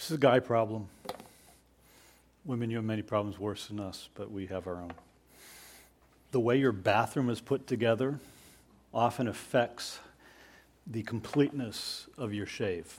This is a guy problem. Women, you have many problems worse than us, but we have our own. The way your bathroom is put together often affects the completeness of your shave.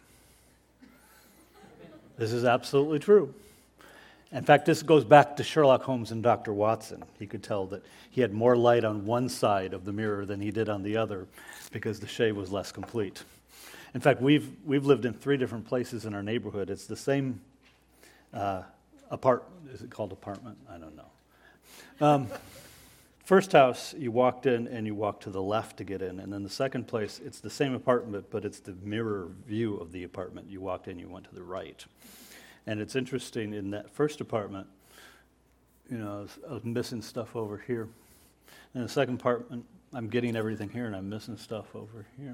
This is absolutely true. In fact, this goes back to Sherlock Holmes and Dr. Watson. He could tell that he had more light on one side of the mirror than he did on the other because the shave was less complete. In fact, we've lived in 3 different places in our neighborhood. It's the same apartment. Is it called apartment? I don't know. First house, you walked in and you walked to the left to get in. And then the second place, it's the same apartment, but it's the mirror view of the apartment. You walked in, you went to the right. And it's interesting, in that first apartment, I was missing stuff over here. In the second apartment, I'm getting everything here and I'm missing stuff over here.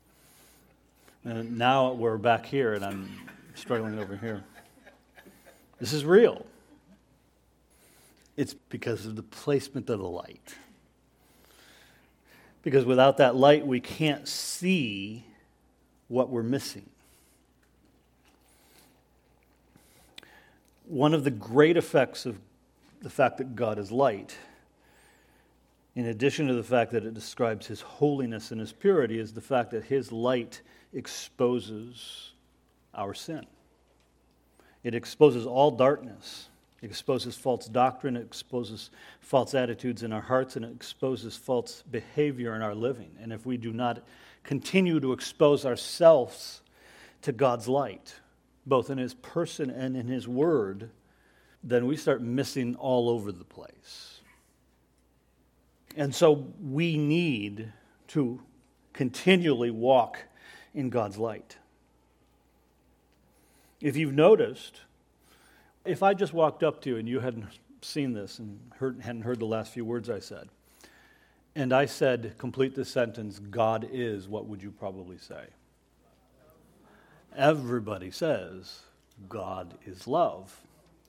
And now we're back here and I'm struggling over here. This is real. It's because of the placement of the light. Because without that light, we can't see what we're missing. One of the great effects of the fact that God is light, in addition to the fact that it describes His holiness and His purity, is the fact that His light exposes our sin. It exposes all darkness. It exposes false doctrine. It exposes false attitudes in our hearts, and it exposes false behavior in our living. And if we do not continue to expose ourselves to God's light, both in His person and in His word, then we start missing all over the place. And so we need to continually walk in God's light. If you've noticed, if I just walked up to you and you hadn't seen this and hadn't heard the last few words I said, and I said, complete the sentence, God is, what would you probably say? Everybody says God is love.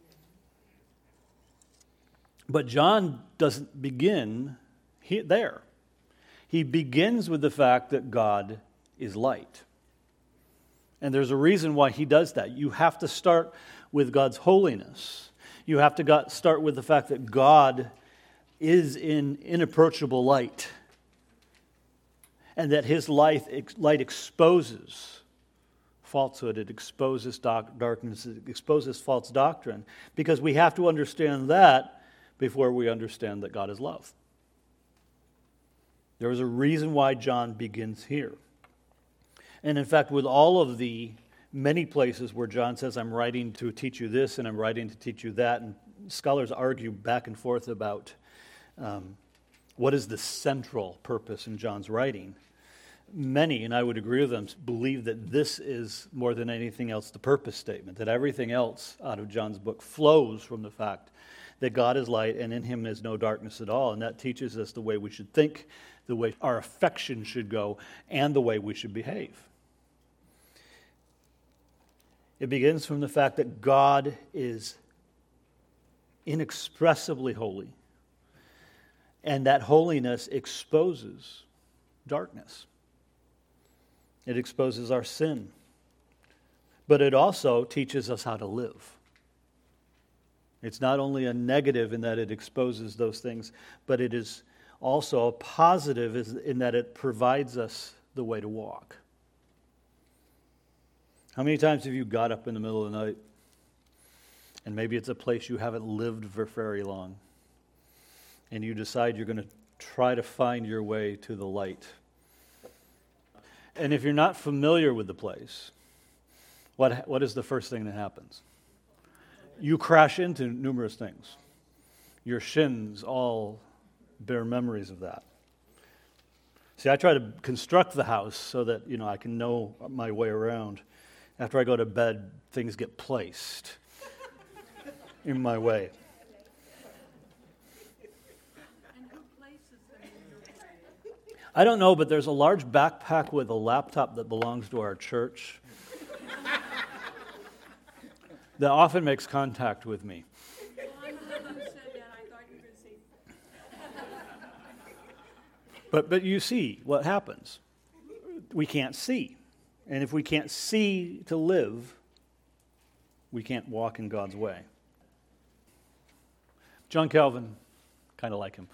But John doesn't begin there. He begins with the fact that God is light. And there's a reason why he does that. You have to start with God's holiness. You have to start with the fact that God is in inapproachable light. And that His light exposes falsehood, it exposes darkness, it exposes false doctrine, because we have to understand that before we understand that God is love. There is a reason why John begins here. And in fact, with all of the many places where John says, I'm writing to teach you this and I'm writing to teach you that, and scholars argue back and forth about what is the central purpose in John's writing. Many, and I would agree with them, believe that this is, more than anything else, the purpose statement, that everything else out of John's book flows from the fact that God is light and in Him is no darkness at all. And that teaches us the way we should think, the way our affection should go, and the way we should behave. It begins from the fact that God is inexpressibly holy, and that holiness exposes darkness. It exposes our sin. But it also teaches us how to live. It's not only a negative in that it exposes those things, but it is also a positive in that it provides us the way to walk. How many times have you got up in the middle of the night, and maybe it's a place you haven't lived for very long, and you decide you're going to try to find your way to the light? And if you're not familiar with the place, what is the first thing that happens? You crash into numerous things. Your shins all bear memories of that. See, I try to construct the house so that, I can know my way around. After I go to bed, things get placed in my way. I don't know, but there's a large backpack with a laptop that belongs to our church that often makes contact with me. But you see what happens. We can't see. And if we can't see to live, we can't walk in God's way. John Calvin, kind of like him.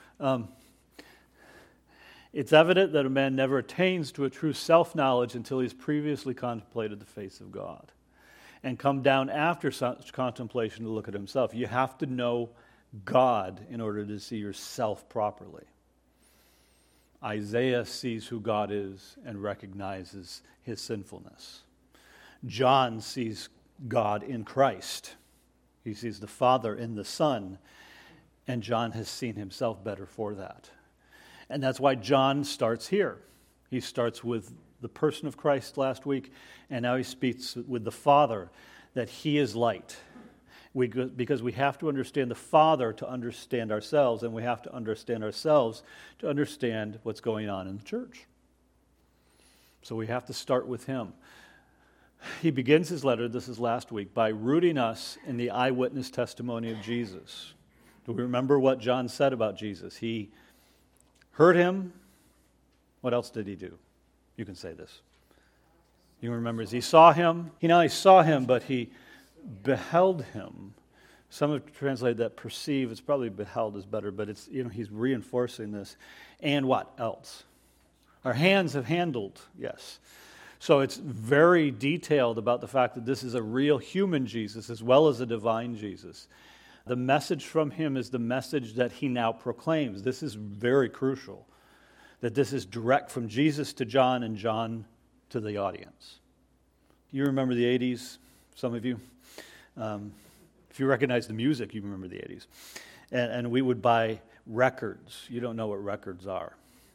It's evident that a man never attains to a true self-knowledge until he's previously contemplated the face of God and come down after such contemplation to look at himself. You have to know God in order to see yourself properly. Isaiah sees who God is and recognizes his sinfulness. John sees God in Christ. He sees the Father in the Son, and John has seen himself better for that. And that's why John starts here. He starts with the person of Christ last week, and now he speaks with the Father, that he is light. Because we have to understand the Father to understand ourselves, and we have to understand ourselves to understand what's going on in the church. So we have to start with him. He begins his letter, this is last week, by rooting us in the eyewitness testimony of Jesus. Do we remember what John said about Jesus? He heard him. What else did he do? You can say this. You remember, he saw him. He not only saw him, but he beheld him. Some have translated that perceive. It's probably beheld is better, but it's, he's reinforcing this. And what else? Our hands have handled, yes. So it's very detailed about the fact that this is a real human Jesus as well as a divine Jesus. The message from him is the message that he now proclaims. This is very crucial, that this is direct from Jesus to John and John to the audience. You remember the 80s, some of you? If you recognize the music, you remember the 80s. And we would buy records. You don't know what records are.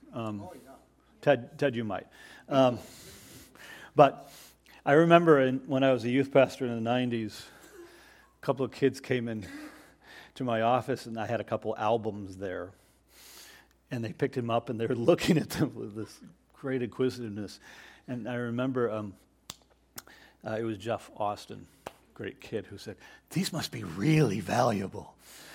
Ted, you might. But I remember when I was a youth pastor in the 90s, a couple of kids came in to my office, and I had a couple albums there. And they picked him up, and they were looking at them with this great inquisitiveness. And I remember it was Jeff Austin, great kid, who said, "These must be really valuable."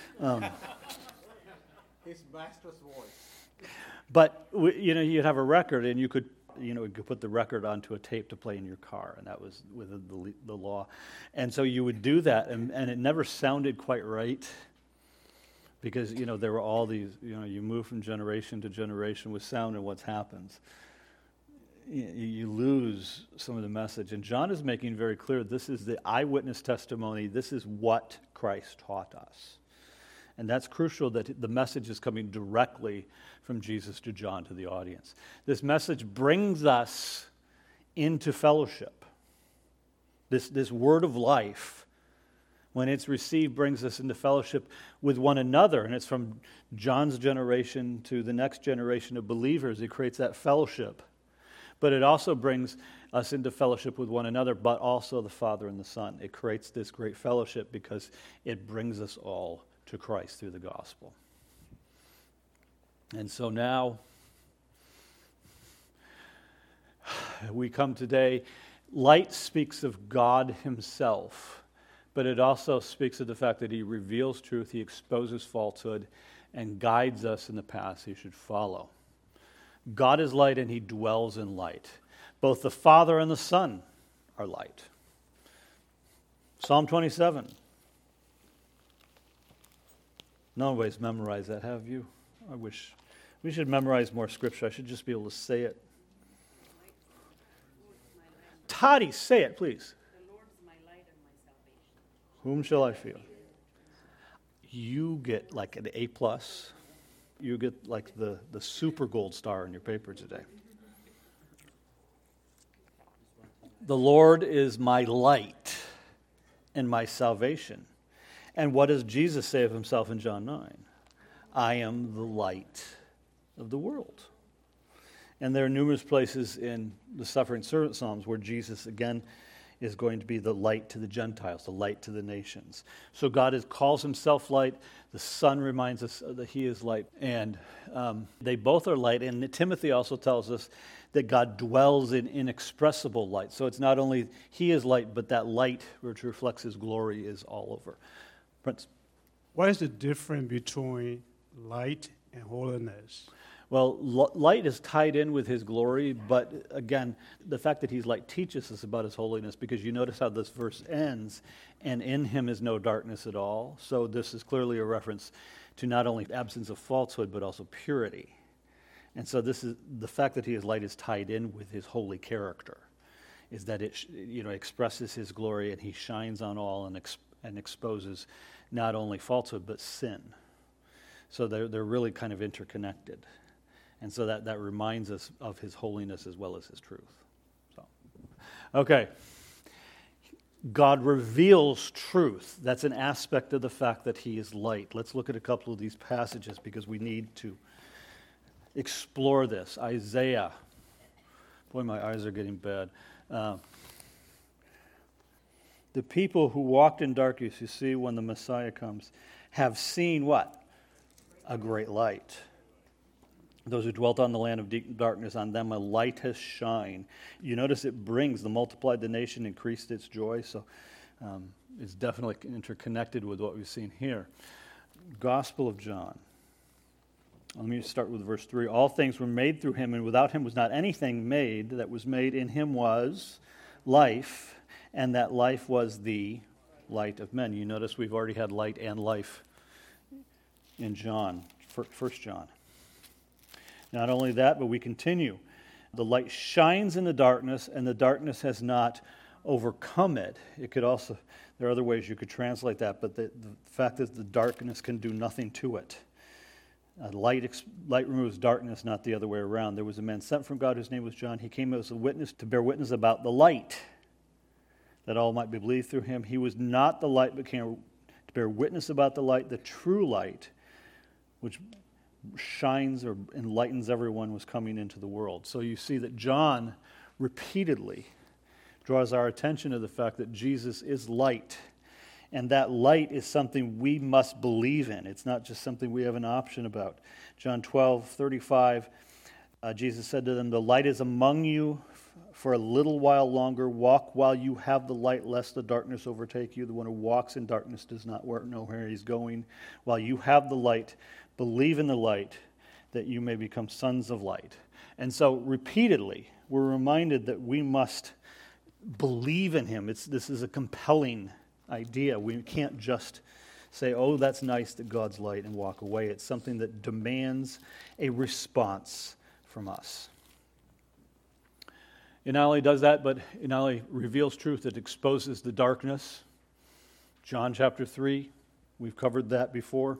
His master's voice. But you'd have a record, and you could put the record onto a tape to play in your car, and that was within the law. And so you would do that, and it never sounded quite right, because there were all these. You move from generation to generation with sound, and what happens? You lose some of the message. And John is making very clear this is the eyewitness testimony. This is what Christ taught us. And that's crucial, that the message is coming directly from Jesus to John to the audience. This message brings us into fellowship. This word of life, when it's received, brings us into fellowship with one another. And it's from John's generation to the next generation of believers. It creates that fellowship. But it also brings us into fellowship with one another, but also the Father and the Son. It creates this great fellowship because it brings us all to Christ through the gospel. And so now we come today. Light speaks of God himself, but it also speaks of the fact that he reveals truth, he exposes falsehood, and guides us in the paths he should follow. God is light, and he dwells in light. Both the Father and the Son are light. Psalm 27. Nobody's memorized that, have you? I wish. We should memorize more scripture. I should just be able to say it. Toddy, say it, please. The Lord is my light and my salvation. Whom shall I fear? You get like an A+. You get like the super gold star in your paper today. The Lord is my light and my salvation. And what does Jesus say of himself in John 9? I am the light of the world. And there are numerous places in the Suffering Servant Psalms where Jesus, again, is going to be the light to the Gentiles, the light to the nations. So God calls himself light. The Son reminds us that he is light. And they both are light. And Timothy also tells us that God dwells in inexpressible light. So it's not only he is light, but that light which reflects his glory is all over. Prince? What is the difference between light and holiness? Well, light is tied in with his glory, but again, the fact that he's light teaches us about his holiness, because you notice how this verse ends, and in him is no darkness at all. So this is clearly a reference to not only absence of falsehood, but also purity. And so this is the fact that he is light is tied in with his holy character, is that it expresses his glory, and he shines on all and exposes not only falsehood but sin. So they're really kind of interconnected. And so that reminds us of his holiness as well as his truth. So, okay. God reveals truth. That's an aspect of the fact that he is light. Let's look at a couple of these passages because we need to explore this. Isaiah. Boy, my eyes are getting bad. The people who walked in darkness, you see, when the Messiah comes, have seen what? A great light. Those who dwelt on the land of deep darkness, on them a light has shined. You notice it brings, the multiplied the nation, increased its joy. So it's definitely interconnected with what we've seen here. Gospel of John. Let me start with verse 3. All things were made through him, and without him was not anything made that was made. In him was life, and that life was the light of men. You notice we've already had light and life in John, 1 John. Not only that, but we continue. The light shines in the darkness, and the darkness has not overcome it. It could also, there are other ways you could translate that, but the fact is the darkness can do nothing to it. Light removes darkness, not the other way around. There was a man sent from God whose name was John. He came as a witness to bear witness about the light, that all might be believed through him. He was not the light, but came to bear witness about the light, the true light, which shines or enlightens everyone, was coming into the world. So you see that John repeatedly draws our attention to the fact that Jesus is light. And that light is something we must believe in. It's not just something we have an option about. John 12:35, Jesus said to them, the light is among you for a little while longer. Walk while you have the light, lest the darkness overtake you. The one who walks in darkness does not know where he's going. While you have the light, believe in the light, that you may become sons of light. And so repeatedly, we're reminded that we must believe in him. This is a compelling idea. We can't just say, oh, that's nice that God's light, and walk away. It's something that demands a response from us. It not only does that, but it not only reveals truth, it exposes the darkness. John chapter 3, we've covered that before.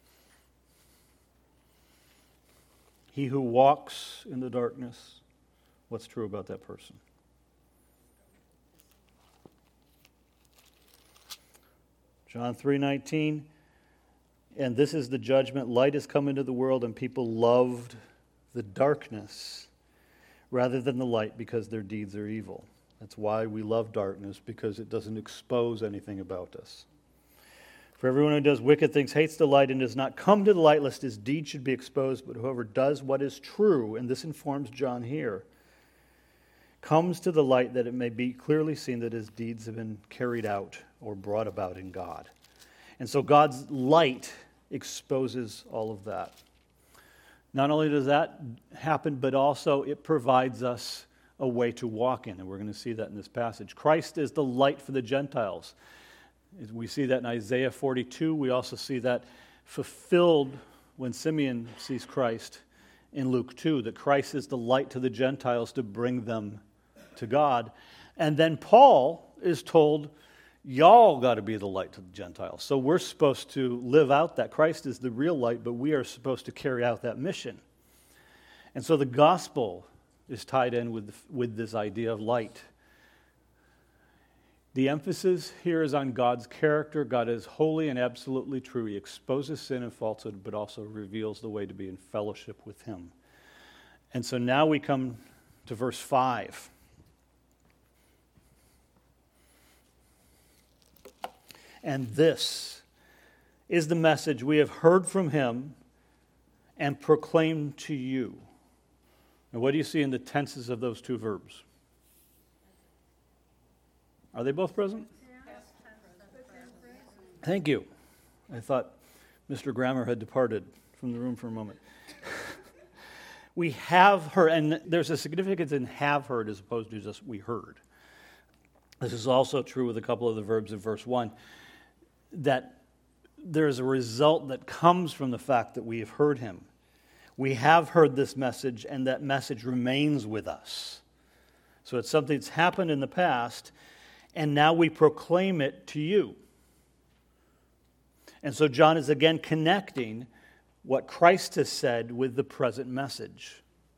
He who walks in the darkness, what's true about that person? John 3:19, and this is the judgment. Light has come into the world, and people loved the darkness rather than the light because their deeds are evil. That's why we love darkness, because it doesn't expose anything about us. For everyone who does wicked things hates the light and does not come to the light, lest his deeds should be exposed. But whoever does what is true, and this informs John here, comes to the light, that it may be clearly seen that his deeds have been carried out or brought about in God. And so God's light exposes all of that. Not only does that happen, but also it provides us a way to walk in, and we're going to see that in this passage. Christ is the light for the Gentiles. We see that in Isaiah 42. We also see that fulfilled when Simeon sees Christ in Luke 2, that Christ is the light to the Gentiles to bring them to God. And then Paul is told, y'all got to be the light to the Gentiles. So we're supposed to live out that. Christ is the real light, but we are supposed to carry out that mission. And so the gospel is tied in with this idea of light. The emphasis here is on God's character. God is holy and absolutely true. He exposes sin and falsehood, but also reveals the way to be in fellowship with him. And so now we come to verse 5. And this is the message we have heard from him and proclaimed to you. Now, what do you see in the tenses of those two verbs? Are they both present? Thank you. I thought Mr. Grammer had departed from the room for a moment. We have heard, and there's a significance in have heard as opposed to just we heard. This is also true with a couple of the verbs in verse 1, that there's a result that comes from the fact that we have heard him. We have heard this message, and that message remains with us. So it's something that's happened in the past, and now we proclaim it to you. And so John is again connecting what Christ has said with the present message.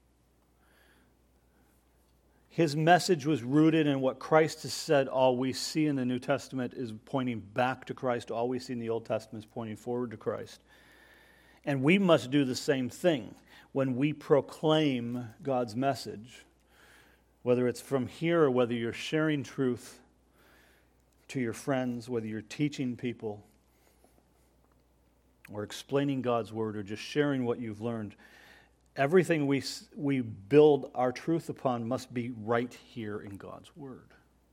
His message was rooted in what Christ has said. All we see in the New Testament is pointing back to Christ. All we see in the Old Testament is pointing forward to Christ. And we must do the same thing when we proclaim God's message, whether it's from here or whether you're sharing truth to your friends, whether you're teaching people or explaining God's word or just sharing what you've learned. Everything we build our truth upon must be right here in God's word.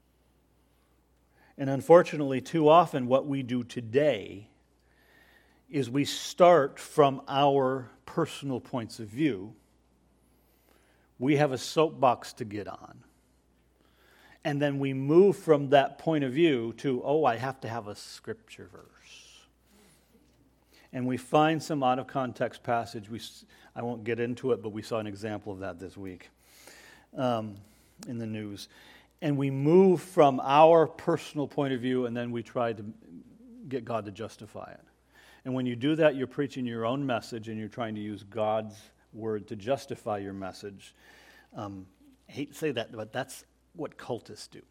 And unfortunately, too often what we do today is we start from our personal points of view. We have a soapbox to get on. And then we move from that point of view to, I have to have a scripture verse. And we find some out-of-context passage. I won't get into it, but we saw an example of that this week in the news. And we move from our personal point of view, and then we try to get God to justify it. And when you do that, you're preaching your own message, and you're trying to use God's word to justify your message. I hate to say that, but that's what cultists do.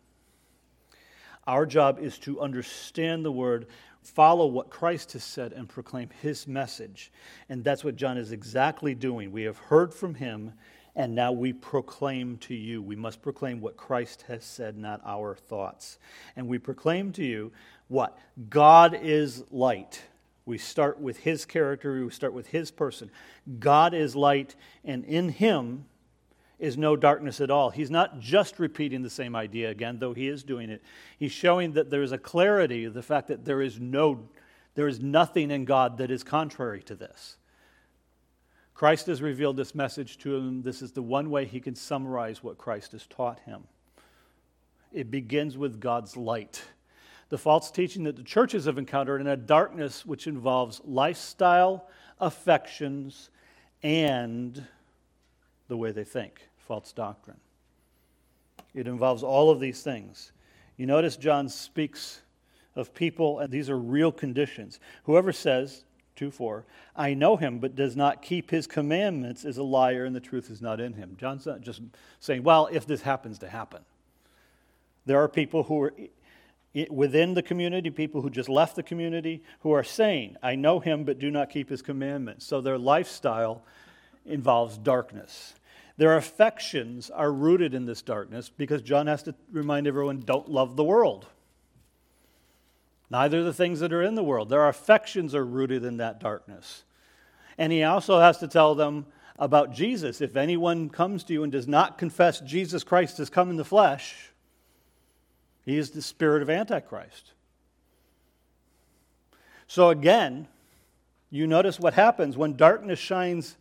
Our job is to understand the word, follow what Christ has said, and proclaim his message. And that's what John is exactly doing. We have heard from him, and now we proclaim to you. We must proclaim what Christ has said, not our thoughts. And we proclaim to you what? God is light. We start with his character. We start with his person. God is light, and in him is no darkness at all. He's not just repeating the same idea again, though he is doing it. He's showing that there is a clarity of the fact that there is nothing in God that is contrary to this. Christ has revealed this message to him. This is the one way he can summarize what Christ has taught him. It begins with God's light. The false teaching that the churches have encountered in a darkness which involves lifestyle, affections, and the way they think. False doctrine. It involves all of these things. You notice John speaks of people, and these are real conditions. Whoever says, 2:4, I know him, but does not keep his commandments is a liar, and the truth is not in him. John's not just saying, well, if this happens to happen. There are people who are within the community, people who just left the community, who are saying, I know him, but do not keep his commandments. So their lifestyle involves darkness. Their affections are rooted in this darkness because John has to remind everyone, don't love the world. Neither the things that are in the world. Their affections are rooted in that darkness. And he also has to tell them about Jesus. If anyone comes to you and does not confess Jesus Christ has come in the flesh, he is the spirit of Antichrist. So again, you notice what happens when darkness shines.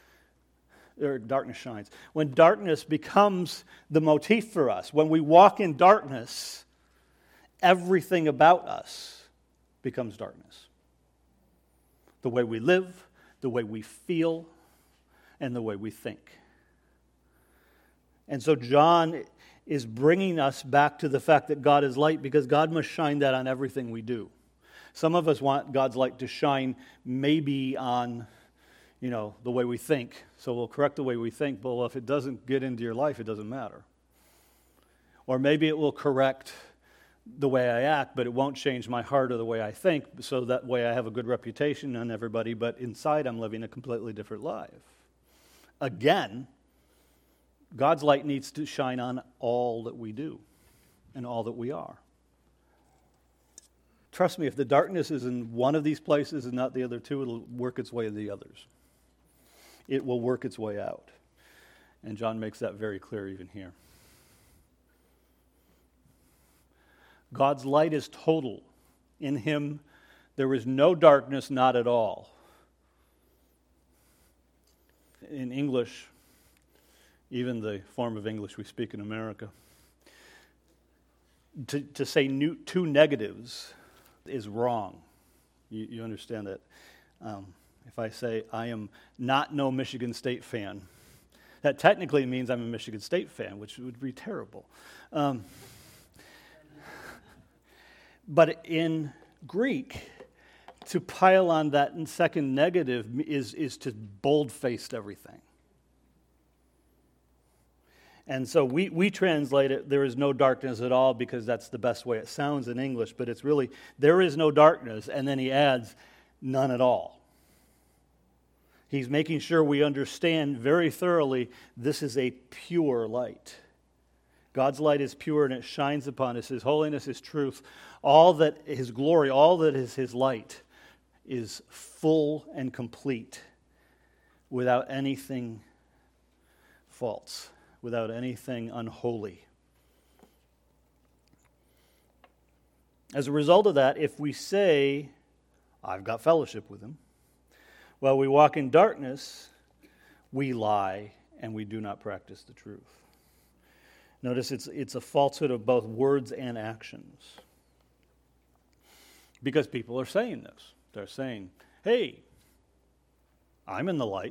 When darkness becomes the motif for us, when we walk in darkness, everything about us becomes darkness. The way we live, the way we feel, and the way we think. And so John is bringing us back to the fact that God is light because God must shine that on everything we do. Some of us want God's light to shine maybe on the way we think. So we'll correct the way we think, but if it doesn't get into your life, it doesn't matter. Or maybe it will correct the way I act, but it won't change my heart or the way I think, so that way I have a good reputation on everybody, but inside I'm living a completely different life. Again, God's light needs to shine on all that we do and all that we are. Trust me, if the darkness is in one of these places and not the other two, it'll work its way to the others. It will work its way out. And John makes that very clear even here. God's light is total. In him, there is no darkness, not at all. In English, even the form of English we speak in America. To say two negatives is wrong. You understand that? If I say I am not no Michigan State fan, that technically means I'm a Michigan State fan, which would be terrible. But in Greek, to pile on that second negative is to bold-faced everything. And so we translate it, there is no darkness at all, because that's the best way it sounds in English, but it's really, there is no darkness, and then he adds, none at all. He's making sure we understand very thoroughly this is a pure light. God's light is pure and it shines upon us. His holiness, His truth, all that His glory, all that is His light is full and complete without anything false, without anything unholy. As a result of that, if we say, I've got fellowship with Him, while we walk in darkness, we lie and we do not practice the truth. Notice it's a falsehood of both words and actions. Because people are saying this. They're saying, hey, I'm in the light.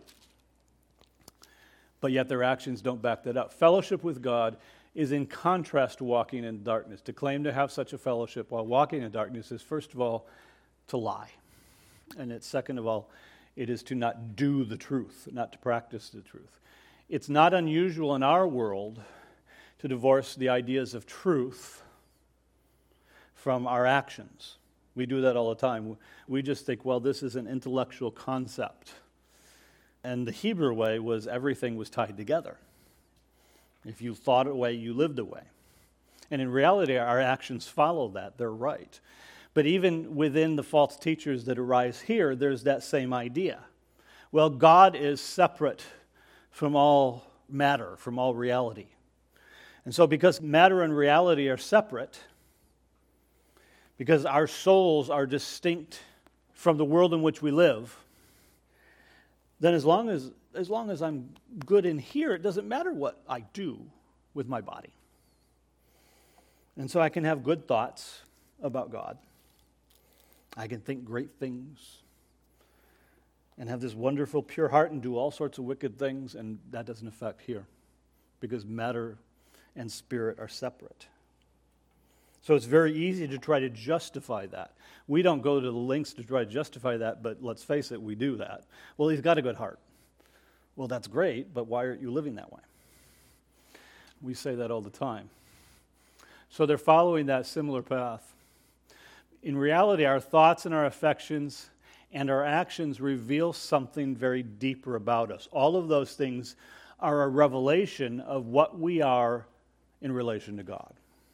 But yet their actions don't back that up. Fellowship with God is in contrast to walking in darkness. To claim to have such a fellowship while walking in darkness is, first of all, to lie. And it's, second of all, it is to not do the truth, not to practice the truth. It's not unusual in our world to divorce the ideas of truth from our actions. We do that all the time. We just think, well, this is an intellectual concept. And the Hebrew way was everything was tied together. If you thought a way, you lived a way. And in reality, our actions follow that. They're right. But even within the false teachers that arise here, there's that same idea. Well, God is separate from all matter, from all reality. And so because matter and reality are separate, because our souls are distinct from the world in which we live, then as long as I'm good in here, it doesn't matter what I do with my body. And so I can have good thoughts about God. I can think great things and have this wonderful pure heart and do all sorts of wicked things, and that doesn't affect here because matter and spirit are separate. So it's very easy to try to justify that. We don't go to the lengths to try to justify that, but let's face it, we do that. Well, he's got a good heart. Well, that's great, but why aren't you living that way? We say that all the time. So they're following that similar path. In reality, our thoughts and our affections and our actions reveal something very deeper about us. All of those things are a revelation of what we are in relation to God.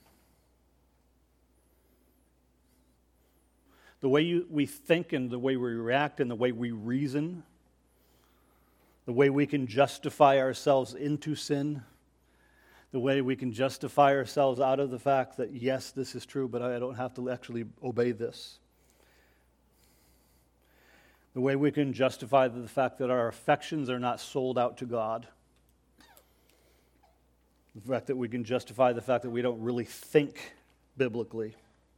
The way we think and the way we react and the way we reason, the way we can justify ourselves into sin, the way we can justify ourselves out of the fact that, yes, this is true, but I don't have to actually obey this. The way we can justify the fact that our affections are not sold out to God. The fact that we can justify the fact that we don't really think biblically.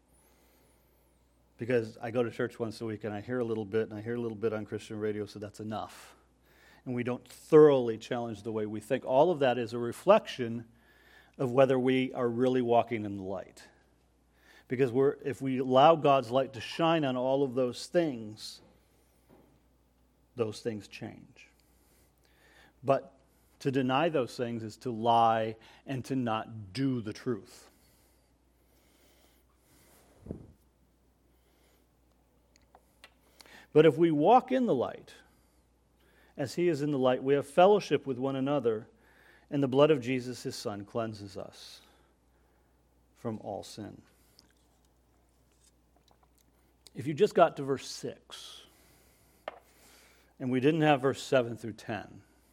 Because I go to church once a week and I hear a little bit, and I hear a little bit on Christian radio, so that's enough. And we don't thoroughly challenge the way we think. All of that is a reflection of whether we are really walking in the light. Because if we allow God's light to shine on all of those things change. But to deny those things is to lie and to not do the truth. But if we walk in the light, as He is in the light, we have fellowship with one another, and the blood of Jesus, His Son, cleanses us from all sin. If you just got to verse 6, and we didn't have verse 7 through 10,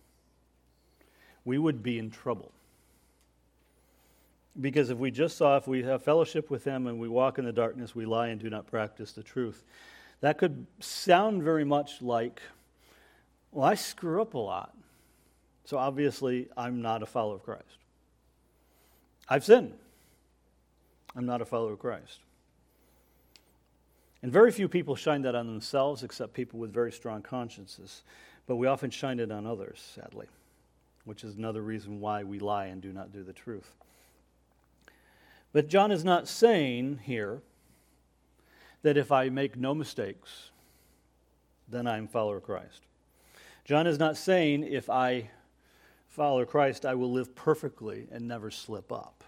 we would be in trouble. Because if we just saw, if we have fellowship with Him and we walk in the darkness, we lie and do not practice the truth, that could sound very much like, well, I screw up a lot. So obviously, I'm not a follower of Christ. I've sinned. I'm not a follower of Christ. And very few people shine that on themselves except people with very strong consciences. But we often shine it on others, sadly, which is another reason why we lie and do not do the truth. But John is not saying here that if I make no mistakes, then I'm a follower of Christ. John is not saying if I follow Christ, I will live perfectly and never slip up.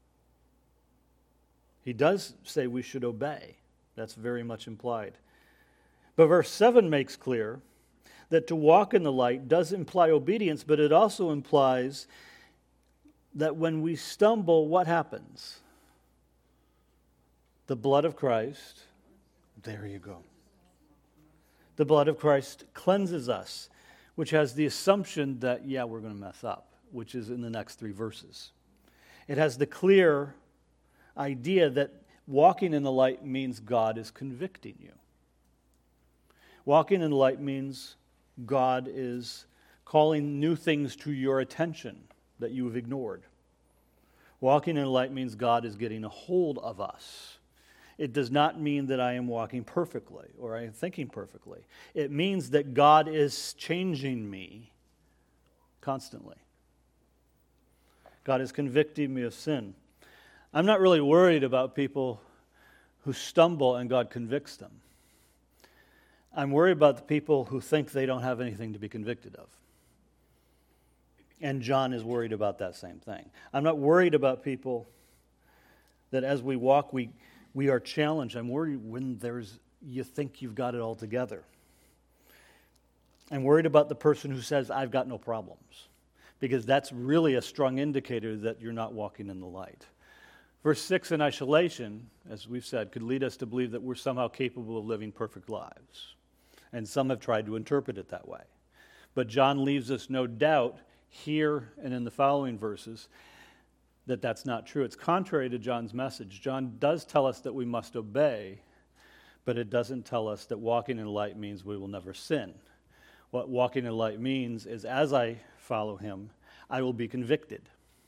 He does say we should obey. That's very much implied. But verse 7 makes clear that to walk in the light does imply obedience, but it also implies that when we stumble, what happens? The blood of Christ, there you go. The blood of Christ cleanses us, which has the assumption that, we're going to mess up, which is in the next 3 verses. It has the clear idea that walking in the light means God is convicting you. Walking in the light means God is calling new things to your attention that you have ignored. Walking in the light means God is getting a hold of us. It does not mean that I am walking perfectly or I am thinking perfectly. It means that God is changing me constantly. God is convicting me of sin. I'm not really worried about people who stumble and God convicts them. I'm worried about the people who think they don't have anything to be convicted of. And John is worried about that same thing. I'm not worried about people that as we walk, we are challenged. I'm worried when you think you've got it all together. I'm worried about the person who says, I've got no problems, because that's really a strong indicator that you're not walking in the light. Verse 6 in isolation, as we've said, could lead us to believe that we're somehow capable of living perfect lives. And some have tried to interpret it that way. But John leaves us no doubt here and in the following verses that that's not true. It's contrary to John's message. John does tell us that we must obey, but it doesn't tell us that walking in light means we will never sin. What walking in light means is as I follow him, I will be convicted.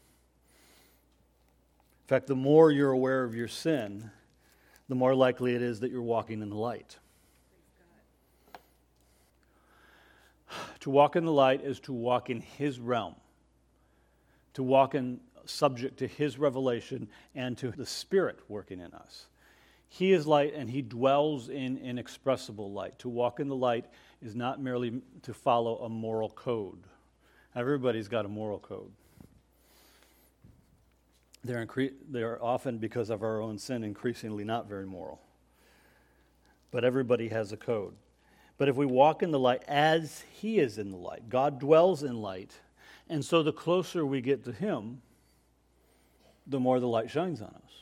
In fact, the more you're aware of your sin, the more likely it is that you're walking in the light. To walk in the light is to walk in his realm, to walk in subject to his revelation and to the Spirit working in us. He is light and he dwells in inexpressible light. To walk in the light is not merely to follow a moral code. Everybody's got a moral code. They're often, because of our own sin, increasingly not very moral. But everybody has a code. But if we walk in the light as he is in the light, God dwells in light, and so the closer we get to him, the more the light shines on us.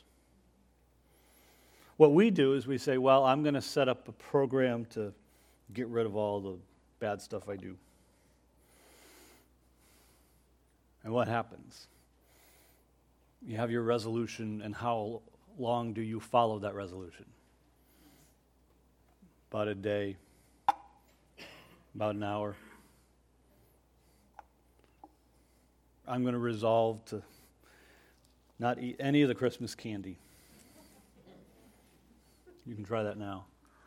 What we do is we say, well, I'm going to set up a program to get rid of all the bad stuff I do. And what happens? You have your resolution, and how long do you follow that resolution? About a day, about an hour. I'm going to resolve to not eat any of the Christmas candy. You can try that now.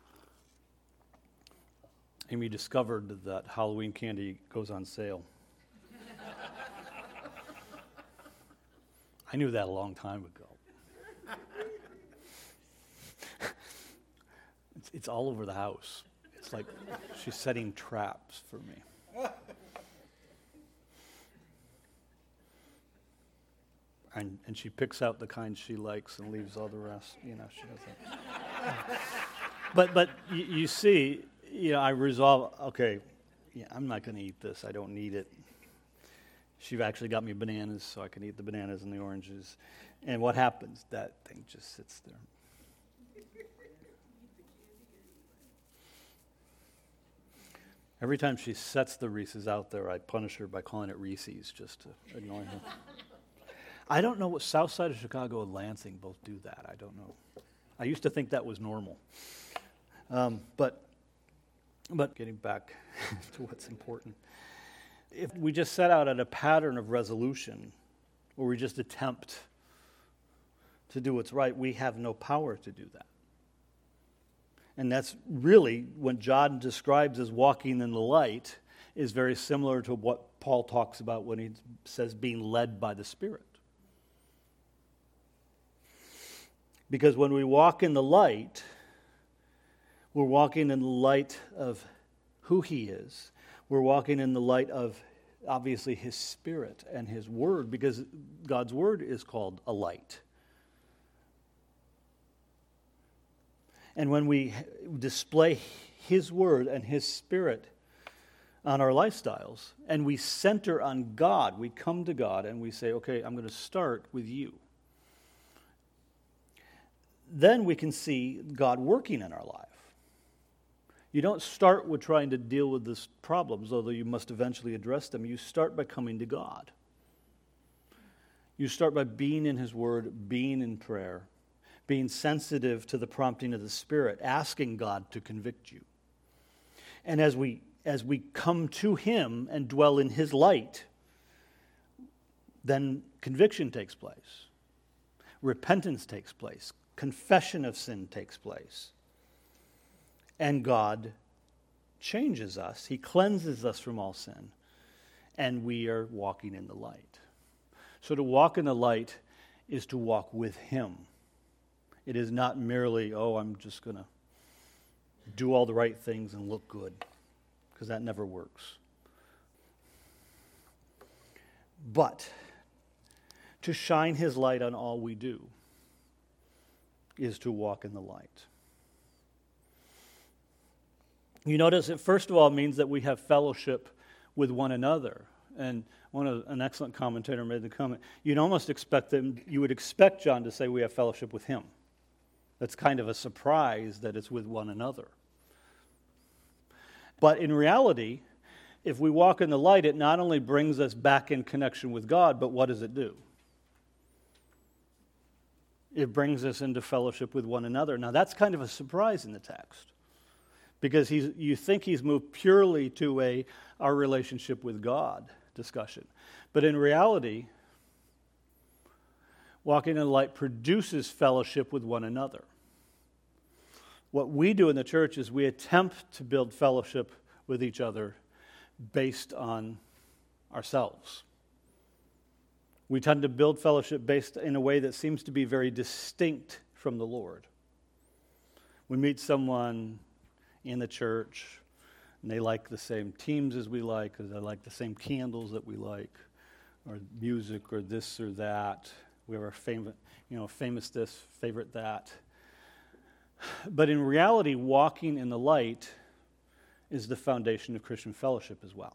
Amy discovered that Halloween candy goes on sale. I knew that a long time ago. It's all over the house. It's like she's setting traps for me. And she picks out the kind she likes and leaves all the rest. She does that. But you see, I resolve, okay, I'm not going to eat this. I don't need it. She actually got me bananas so I can eat the bananas and the oranges. And what happens? That thing just sits there. Every time she sets the Reese's out there, I punish her by calling it Reese's just to annoy her. I don't know what South Side of Chicago and Lansing both do that. I don't know. I used to think that was normal. But getting back to what's important. If we just set out at a pattern of resolution, or we just attempt to do what's right, we have no power to do that. And that's really what John describes as walking in the light is very similar to what Paul talks about when he says being led by the Spirit. Because when we walk in the light, we're walking in the light of who he is. We're walking in the light of, obviously, his Spirit and his Word, because God's Word is called a light. And when we display his Word and his Spirit on our lifestyles, and we center on God, we come to God and we say, okay, I'm going to start with you. Then we can see God working in our life. You don't start with trying to deal with these problems, although you must eventually address them. You start by coming to God. You start by being in his Word, being in prayer, being sensitive to the prompting of the Spirit, asking God to convict you. And as we come to him and dwell in his light, then conviction takes place. Repentance takes place. Confession of sin takes place. And God changes us. He cleanses us from all sin. And we are walking in the light. So to walk in the light is to walk with him. It is not merely, I'm just going to do all the right things and look good. Because that never works. But to shine his light on all we do is to walk in the light. You notice it first of all means that we have fellowship with one another. And an excellent commentator made the comment, you would expect John to say we have fellowship with him. That's kind of a surprise that it's with one another. But in reality, if we walk in the light, it not only brings us back in connection with God, but what does it do? It brings us into fellowship with one another. Now that's kind of a surprise in the text. Because you think he's moved purely to our relationship with God discussion. But in reality, walking in the light produces fellowship with one another. What we do in the church is we attempt to build fellowship with each other based on ourselves. We tend to build fellowship based in a way that seems to be very distinct from the Lord. We meet someone in the church, and they like the same teams as we like, or they like the same candles that we like, or music, or this or that. We have our famous this, favorite that. But in reality, walking in the light is the foundation of Christian fellowship as well.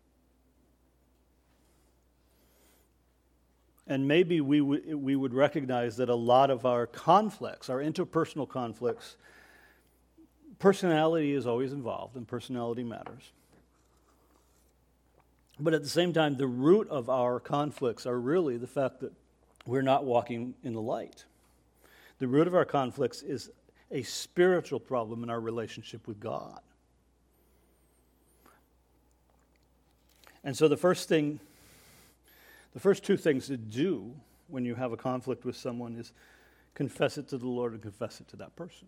And maybe we would recognize that a lot of our conflicts, our interpersonal conflicts, personality is always involved, and personality matters. But at the same time, the root of our conflicts are really the fact that we're not walking in the light. The root of our conflicts is a spiritual problem in our relationship with God. And so the first two things to do when you have a conflict with someone is confess it to the Lord and confess it to that person.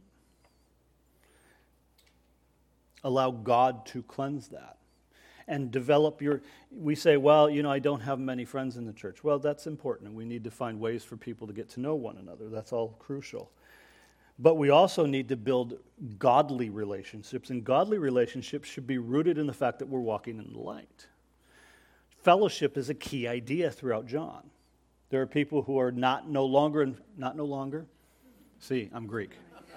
Allow God to cleanse that. And develop we say, I don't have many friends in the church. Well, that's important, and we need to find ways for people to get to know one another. That's all crucial. But we also need to build godly relationships, and godly relationships should be rooted in the fact that we're walking in the light. Fellowship is a key idea throughout John. There are people who are not no longer. See, I'm Greek.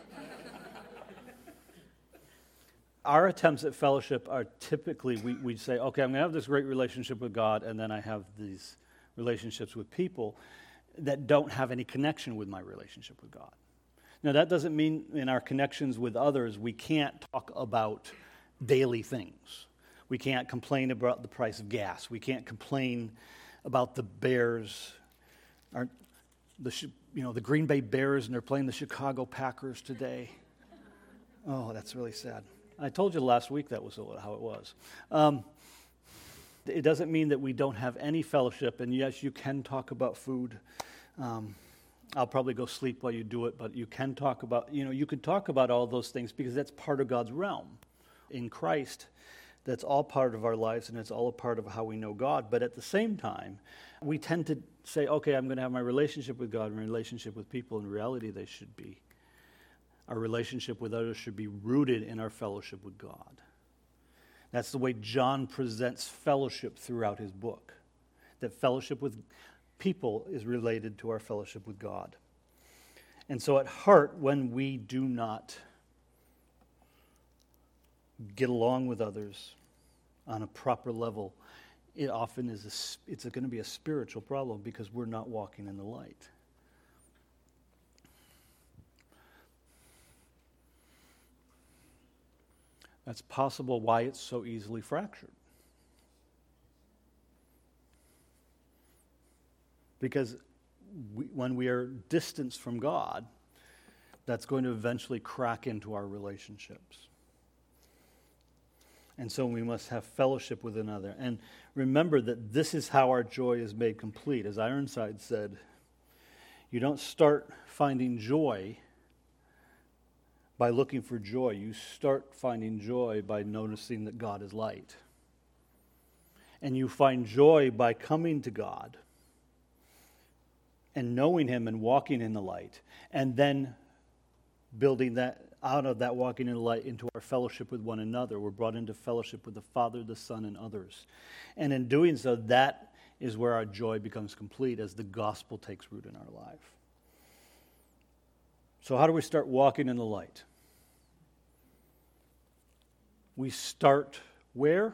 Our attempts at fellowship are typically, we say, okay, I'm going to have this great relationship with God, and then I have these relationships with people that don't have any connection with my relationship with God. Now, that doesn't mean in our connections with others we can't talk about daily things. We can't complain about the price of gas. We can't complain about the Bears, the Green Bay Bears, and they're playing the Chicago Packers today. Oh, that's really sad. I told you last week that was how it was. It doesn't mean that we don't have any fellowship, and yes, you can talk about food. I'll probably go sleep while you do it, but you can talk about, you could talk about all those things because that's part of God's realm. In Christ, that's all part of our lives, and it's all a part of how we know God. But at the same time, we tend to say, okay, I'm going to have my relationship with God and relationship with people. In reality, they should be. Our relationship with others should be rooted in our fellowship with God. That's the way John presents fellowship throughout his book, that fellowship with people is related to our fellowship with God. And so at heart, when we do not get along with others on a proper level, it often is it's going to be a spiritual problem because we're not walking in the light. That's possible why it's so easily fractured. Because when we are distanced from God, that's going to eventually crack into our relationships. And so we must have fellowship with another. And remember that this is how our joy is made complete. As Ironside said, you don't start finding joy by looking for joy. You start finding joy by noticing that God is light. And you find joy by coming to God and knowing Him and walking in the light, and then building that out of that walking in the light into our fellowship with one another. We're brought into fellowship with the Father, the Son, and others. And in doing so, that is where our joy becomes complete as the gospel takes root in our life. So how do we start walking in the light? We start where?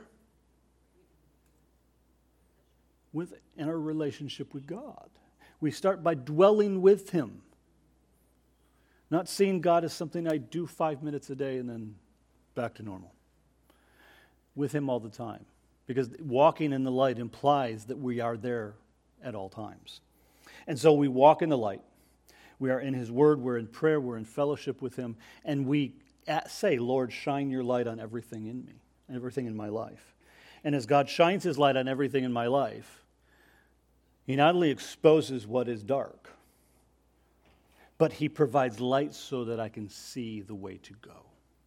In our relationship with God. We start by dwelling with Him. Not seeing God as something I do 5 minutes a day and then back to normal. With Him all the time. Because walking in the light implies that we are there at all times. And so we walk in the light. We are in His Word, we're in prayer, we're in fellowship with Him, and we say, Lord, shine your light on everything in me, everything in my life. And as God shines His light on everything in my life, He not only exposes what is dark, but He provides light so that I can see the way to go.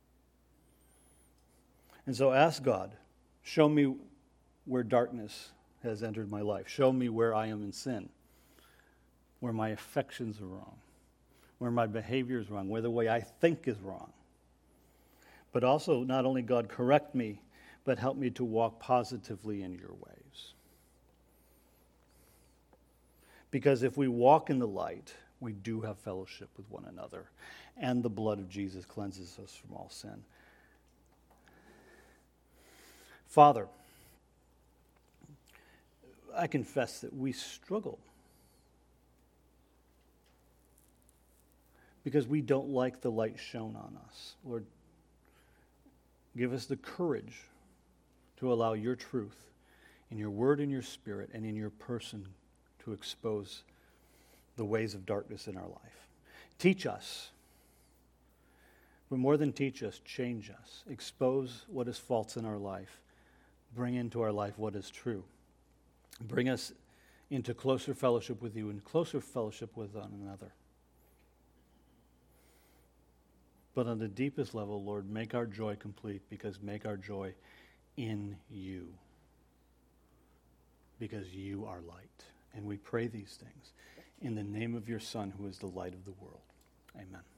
And so ask God, show me where darkness has entered my life. Show me where I am in sin, where my affections are wrong, where my behavior is wrong, where the way I think is wrong. But also, not only God, correct me, but help me to walk positively in your ways. Because if we walk in the light, we do have fellowship with one another, and the blood of Jesus cleanses us from all sin. Father, I confess that we struggle because we don't like the light shone on us. Lord, give us the courage to allow your truth in your word, in your spirit, and in your person to expose the ways of darkness in our life. Teach us, but more than teach us, change us. Expose what is false in our life. Bring into our life what is true. Bring us into closer fellowship with you and closer fellowship with one another. But on the deepest level, Lord, make our joy complete, because make our joy in you. Because you are light. And we pray these things in the name of your Son, who is the light of the world. Amen.